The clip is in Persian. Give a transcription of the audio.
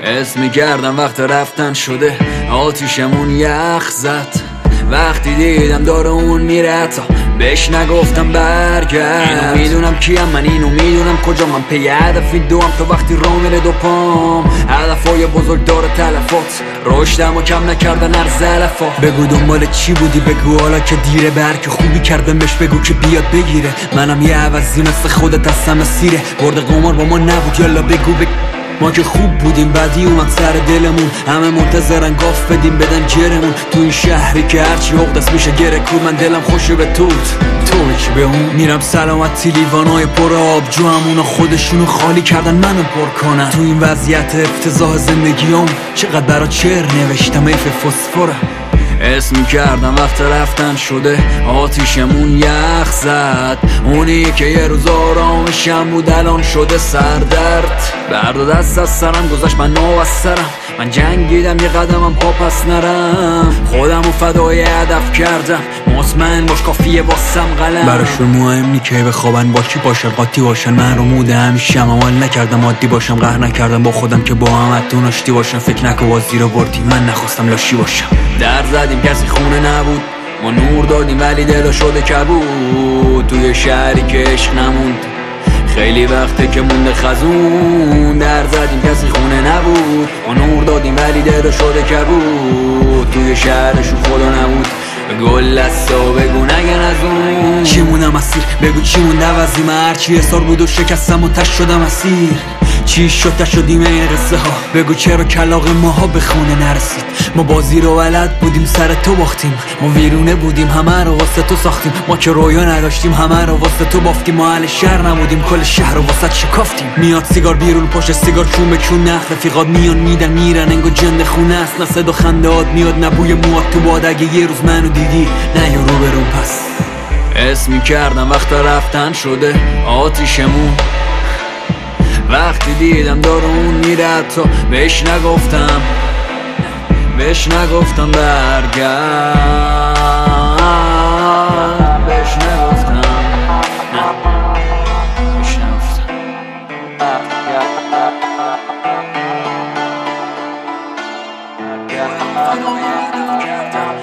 حس میکردم وقت رفتن شده، آتیشمون یخ زد. وقتی دیدم داره اون میره تا بهش نگفتم برگرد. اینو میدونم کیم من، اینو میدونم کجا من، پی هدفی دوام تو وقتی را میره دو پام. هدفای بزرگ داره تلفات، رشدم و کم نکردن هر زلفا. بگو دنبال چی بودی، بگو حالا که دیره، برک خوبی کردم بهش بگو که بیاد بگیره. منم یه عوضی مثل خودت هستم اسیره، برد قمار با ما نبود یالا بگو ما که خوب بودیم، بعدی اومد سر دلمون، همه منتظرن گاف بدیم بدن جرمون. تو این شهری که هرچی عقدست میشه گره کود، من دلم خوشه به توت که به اون میرم سلامتی. لیوانای پر آب جو همونا خودشونو خالی کردن منو پر کنن. تو این وضعیت افتضاح زندگیام چقدر برا چر نوشتم ایف فسفوره. حس میکردم وقت رفتن شده، آتیشمون یخ زد. اونی که یه روز آرامشم بود الان شده سردرد. برد و دست از سرم گذاشت من نو از سرم، من جنگیدم یه قدمم پا پس نرم. خودمو فدای هدف کردم، مطمئن باش کافیه واسم قلم. براشون مهم نی که بخوابن با کی باشن قاطی باشن. من رو موده همیشم عمل نکردم عادی باشم، قهر نکردم با خودم که با هم حتون آشتی باشم. فکر نکو بازی رو بردی، من نخواستم لاشی باشم. در زدیم کسی خونه نبود، ما نور دادیم ولی دلا شده کبود. توی شهری که عشق نموند، خیلی وقته که مونده خزون. در زدیم کسی خونه نبود، ما نور دادیم ولی دلا شده کبود. توی شهرشون خدا نبود، گل دستا بگو نگن از اون. چی مونم اسیر، بگو چی مونده عوضی. من هرچی حسار بود و شکستم و تش شدم اسیر. چی شد تش شدیم این قصه ها، بگو چرا کلاغ ماها به خونه نرسید. ما بازی رو بلد بودیم سر تو باختیم، ما ویرونه بودیم همه رو واسه تو ساختیم. ما که رویا نداشتیم همه رو واسه تو بافتیم. ما اهل شهر نبودیم کل شهر رو واسه شکافتیم. میاد سیگار بیرون پشت سیگار چون به چون نخ، رفیقات میان میدن میرن انگو جند خونه است. نه صدا خندهات میاد نه بوی موات تو باد. اگه یه روز منو دیدی نه یا رو برون پس. حس میکردم وقت رفتن شده، آتیشمون وقتی دیدم داره اون میره تا بهش نگفتم برگرد. بهش نگفتم بهش نگفتم.